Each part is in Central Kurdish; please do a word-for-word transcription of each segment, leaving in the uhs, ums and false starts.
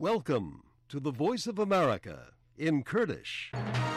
Welcome to the Voice of America in Kurdish.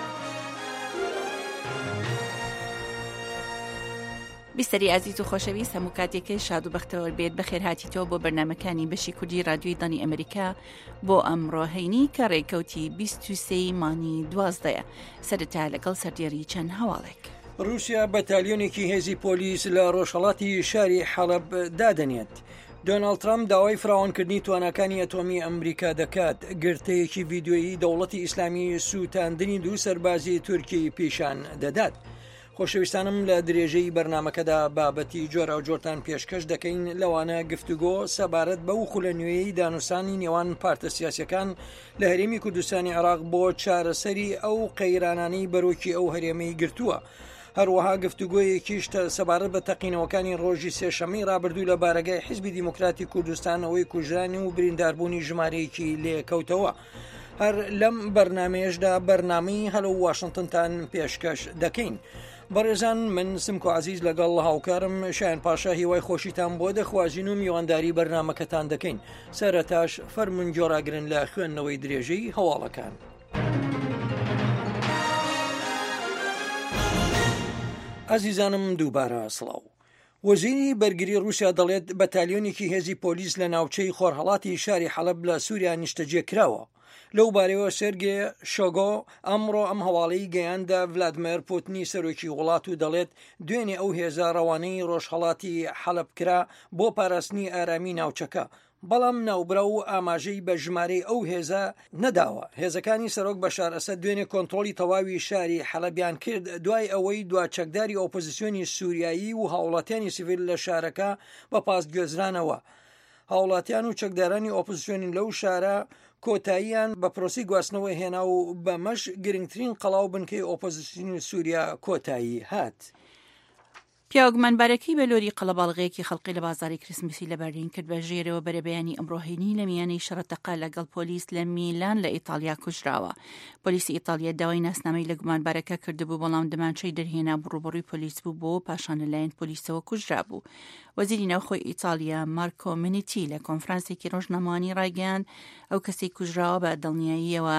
بیستری عزیز و خۆشەویست هەموو کاتێکی شاد و بەختەوە بێت بەخێر هاتیتەوە بۆ بەرنامەکانی بەشی کوردی رادیۆی دانی ئەمریکا بۆ ئەمڕۆ هەینی کە ڕێکەوتی بیست و سێ مانی دوازدەیە سەرەتا لەگەڵ سەردێڕی چەند هەواڵێک. رووسیا بەتالیۆنێکی هێزی پۆلیس لە ڕۆژهەڵاتی شاری حەڵەب دادەنێت. دۆناڵد ترامپ داوای فراوانکردنی تواناکانی ئەتۆمی ئەمریکا دەکات. گرتەیەکی ڤیدیۆیی دەوڵەتی ئیسلامی سووتاندنی دوو سەربازی تورکی پیشان دەدات. خۆشەویستانم لە درێژەی بەرنمەکەدا بابەتی جۆرە و جۆرتان پێشکەش دەکەین لەوانە گفتوگۆ سەبارەت بە و خولە نوێیی دانووسانی نێوان پارتە سیاسیەکان لە هەرێمی کوردستانی عێراق بۆ چارەسەری ئەو قەیرانانەی بەرۆکی ئەو هەرێمەی گرتووە. هەروەها گفتوگۆیەکیش سەبارەت بە تەقینەوەکانی ڕۆژی سێشەمەی ڕابردوو لە بارگای حیزبی دیموکراتی کوردستان ئەوەی کوژرانی و برینداربوونی ژمارەیەکی لێکەوتەوە. هەر لەم بەرنمەیەشدا بەرنامەی هەلو واشنگتنتان پێشکەش دەکەین. بەڕێزان من سمکۆ عزیز لەگەڵ هاوکارم شایان پاشا هیوای خۆشیتان بۆ دەخوازیین و میوانداری بەرنمەکەتان دەکەین. سەرەتاش فەرمون جۆراگرن لە خوێندنەوەی درێژەی هەواڵەکان. عزیزانم دووبارە سڵاو. وەزیری بەرگری رووسیا دەڵێت بەتالیۆنێکی هێزی پۆلیس لە ناوچەی خۆرهەڵاتی شاری حەڵەب لە سووریا نیشتەجێ کراوە. لەو بارەوە سێرگێ شۆگۆ ئەمڕۆ ئەم هەواڵەی گەیاندە ڤلادیمیر پوتینی سەرۆکی وڵات و دەڵێت دوێنێ ئەو هێزە ڕەوانەی ڕۆژهەڵاتی حەڵەب کرا بۆ پاراستنی ئارامی ناوچەکە. بەڵام ناوبرا و ئاماژەی بە ژمارەی ئەو هێزە نەداوە. هێزەکانی سەرۆک بەشار ئەسەد دوێنێ کۆنتڕۆلی تەواوی شاری حەڵەبیان کرد دوای ئەوەی دواچەکداری ئۆپۆزیسیۆنی سووریایی و هاوڵاتیانی سیڤیل لە شارەکە بە پاس گوێزرانەوە. هاوڵاتیان و چەکدارانی ئۆپۆزیسیۆنی لەو شارە کۆتاییان بە پرۆسی گواستنەوەی هێنا و بەمەش گرنگترین قەڵاو بنکەی ئۆپۆزیسیۆنی سووریا کۆتایی هات. پیاوگمانبارەکەی بەلۆری قەڵەباڵغەیەکی خەڵقی لە بازاری کریسمسی لە بەرلین کرد بە ژێرەوە بەرەبەیانی ئەمڕۆهێنی لە میانەی شەڕەتەقە لەگەڵ پۆلیس لە میلان لە ئیتالیا کوژراوە. پۆلیسی ئیتالیا داوای ناسنامەی لە گومانبارەکە کردبوو بەڵام دەمانچەی دەرهێنا بڕوبڕووی پۆلیس بوو بۆ پاشان لەلایەن پۆلیسەوە کوژرا بوو. وەزیری ناوخۆی ئیتالیا مارکۆ مینیتی لە کۆنفرانسێکی ڕۆژنامەوانی ڕایگەیاند ئەو کەسەی کوژراوە بە دڵنیاییەوە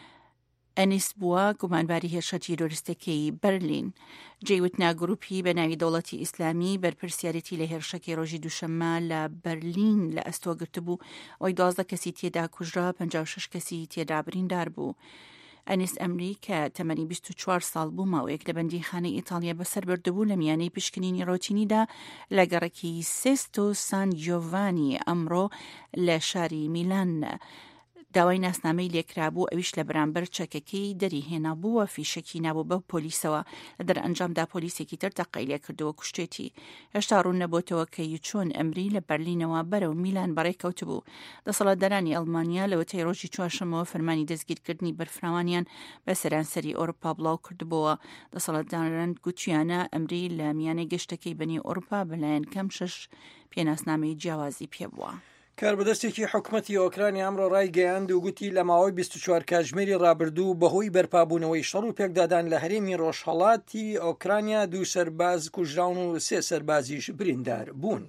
ئەنیس بووە گومانباری هێرشە تیرۆریستەکەی بەرلین. جێوتنا گروپی بە ناوی دەوڵەتی ئیسلامی بەرپرسیارەتی لە هێرشەکەی ڕۆژی دووشەممە لە بەرلین لە ئەستۆ گرتبوو ئەوەی دوازدە کەسی تێدا کوژرا پەنجا و شەش کەسی تێدا بریندار بوو. ئەنیس ئەمری کە تەمەنی بیست و چوار ساڵ بوو ماوەیەک لە بەندیخانەی ئیتالیا بەسەر بردبوو لە میانەی پشکنینی ڕۆتینیدا لە گەڕێکی سێستۆ سان جیۆڤانی ئەمڕۆ لە شاری میلان داوای ناسنامەی لێکرابوو ئەویش لە بەرامبەر چەکەکەی دەریهێنا بووە فیشەکی نابوو بە پۆلیسەوە لە دەرئەنجامدا پۆلیسێکی تر تەقەی لێکردەوە کوشتێتی. هێشتا ڕوون نەبووتەوە کە چۆن ئەمری لە بەرلینەوە بەرەو میلان بەڕێکەوت بوو. دەسەڵاتدارانی ئەڵمانیا لەوەتەی ڕۆژی چوارشەمەوە فەرمانی دەستگیرکردنی بەرفراوانیان بە سەرانسەری ئەوروپا بڵاو کردبووە. دەسەڵاتداران گوتیانە ئەمری لە میانەی گەشتەکەی بەنی ئەوروپا بەلایەن کەم شەش پێناسنامەی جیاوازی پێبووە. کاربەدەستێکی حکوومەتی ئۆکرانی ئەمڕۆ ڕایگەیاند و گوتی لە ماوەی بیست و چوار کاتژمێری ڕابردوو بەهۆی بەرپابوونەوەی شەڕ و پێکدادان لە هەرێمی ڕۆژهەڵاتی ئۆکرانیا دوو سەرباز کوژراون و سێ سەربازیش بریندار بوون.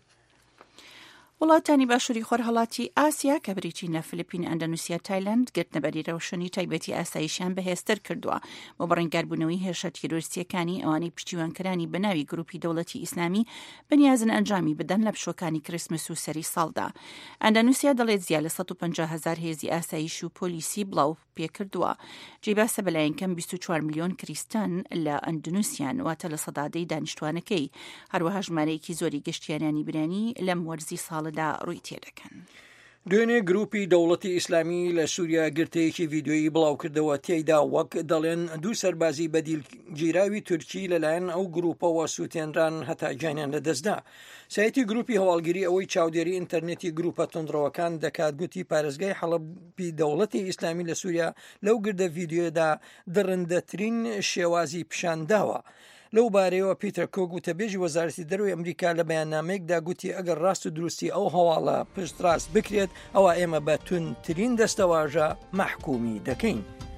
وڵاتانی باشووری خۆرهەڵاتی ئاسیا کە بریتین لە فلیپین، ئەندەنوسیا، تایلەند گرتنەبەری ڕەوشنی تایبەتی ئاسایشیان بەهێزتر کردووە بۆ بەڕێنگاربوونەوەی هێرشە تیرۆریستیەکانی ئەوانەی پشتیوانکەرانی بەناوی گروپی دەوڵەتی ئیسلامی بەنیازن ئەنجامی بدەن لە پشوەکانی کریسمس و سەری ساڵدا. ئەندەنوسیا دەڵێت زیاد لە سەد و پەنجا هەزار هێزی ئاسایش و پۆلیسی بڵاو پێکردووە. جێباسە بەلایەن کەم بیست و چوار میلیۆن کریستان لە ئەندونوسیان واتە لە سەدادەی دانیشتوانەکەی. هەروەها ژمارەیەکی زۆری گەشتیارانی برانی لەم وەرزی ساڵدا ڕووی تێدەکەن. دوێنێ گروپی دەوڵەتی ئیسلامی لە سووریا گرتەیەکی ڤیدیۆیی بڵاو کردەوە تێیدا وەک دەڵێن دوو سەربازی بەدیلگیراوی تورکی لەلایەن ئەو گروپەوە سووتێنران هەتا گیانیان لەدەستدا. سایتی گروپی هەواڵگیری ئەوەی چاودێری ئینتەرنێتی گروپە تۆندڕەوەکان دەکات گوتی پارێزگای حەڵەبی دەوڵەتی ئیسلامی لە سووریا لەو گردە ڤیدیۆدا دڕندەترین شێوازی پیشانداوە. لەو بارەیەوە پیتر کۆک وتەبێژی وەزارەتی دەروی ئەمریکا لە بەیاننامەیەکدا گوتی ئەگەر ڕاست و دروستی ئەو هەواڵە پشت ڕاست بکرێت ئەوە ئێمە بە تونترین دەستەواژە مەحکومی دەکەین.